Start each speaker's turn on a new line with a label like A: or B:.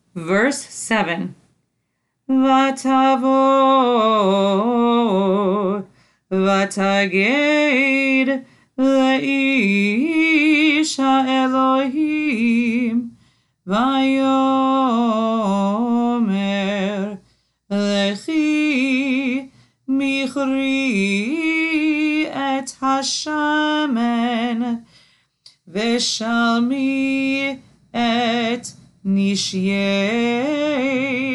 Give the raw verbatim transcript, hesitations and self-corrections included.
A: Verse seven. ותבוא ותגד לאיש האלוהים ויאמר לכי מכרי את השמן ושלמי את נשייך